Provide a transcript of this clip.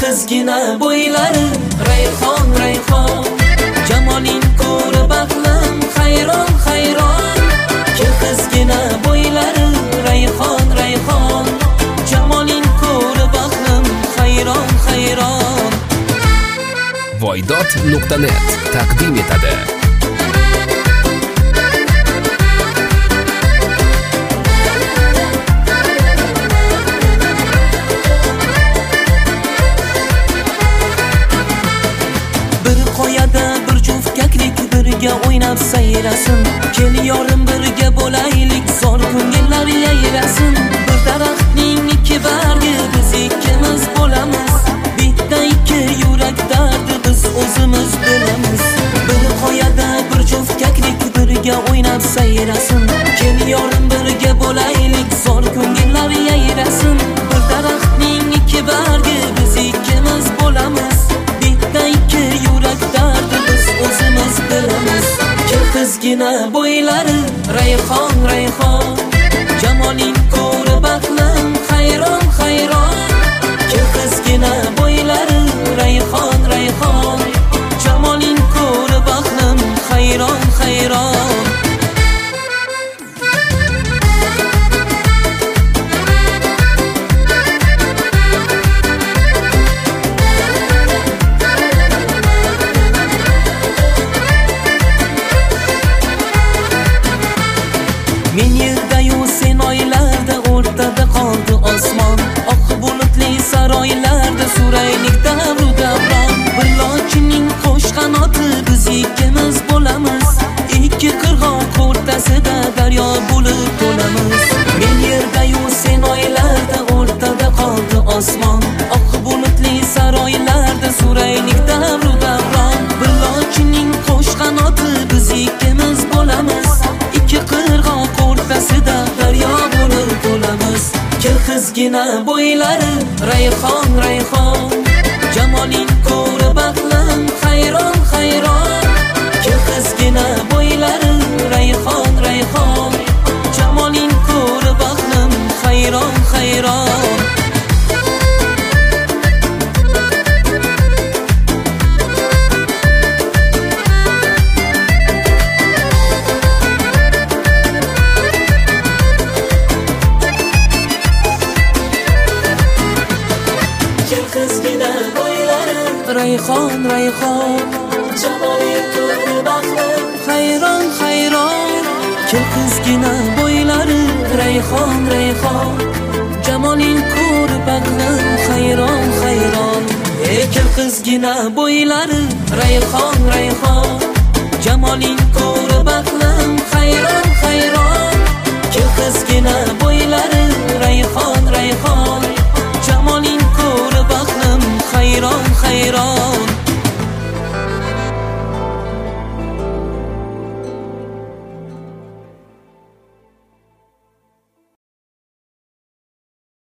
qizgina bo'ylari rayhon rayhon, jamoling ko'rib aqlim hayron hayron. Qizgina bo'ylari rayhon rayhon, jamoling ko'rib aqlim hayron hayron. Voydod.net taqdim etadi. Qo'yada bir juft kaklik birga o'ynab sayrasin. Kel yorim birga bo'laylik, zor ko'ngillar yayrasin. Bir daraxtning ikki bargi biz ikkimiz bo'lamiz. Bitta ikki yurak dardi biz o'zimiz bilamiz. Bir qo'yada bir juft kaklik birga o'ynab sayrasin. Kel yorim birga bo'laylik, zor ko'ngillar yayrasin. Bir daraxtning ikki bargi biz ikkimiz bo'lamiz. Bitta ikki yurak dardi biz o'zimiz bilamiz. Qizgina bo'ylari rayhon rayhon, jamoling ko'rib aqlim hayron hayron. Qizgina bo'ylari rayhon rayhon, jamoling ko'rib aqlim hayron hayron. Men yerda-yu sen oylarda, o'rtada qoldi osmon. Oq bulutli saroylarda suraylik davru davron. Bir lochining qo'sh qanoti biz ikkimiz bo'lamiz. Ikki qirg'oq o'rtasida daryo bo'lib to'lamiz. Men yerda-yu sen oylarda, o'rtada qoldi osmon. Oq bulutli saroylarda suraylik davru davron. Bir lochining qo'sh qanoti biz ikkimiz bo'lamiz. Ikki qirg'oq o'rtasida daryo bo'lib to'lamiz. Qizgina bo'ylari rayhon rayhon, jamoling ko'rib aqlim hayron hayron. Qizgina bo'ylari rayhon rayhon, jamoling ko'rib aqlim hayron hayron. Qizgina bo'ylari rayhon rayhon, jamoling ko'rib aqlim hayron hayron. Qizgina bo'ylari rayhon rayhon, jamoling ko'rib aqlim hayron hayron. Qizgina bo'ylari rayhon rayhon, jamoling ko'rib aqlim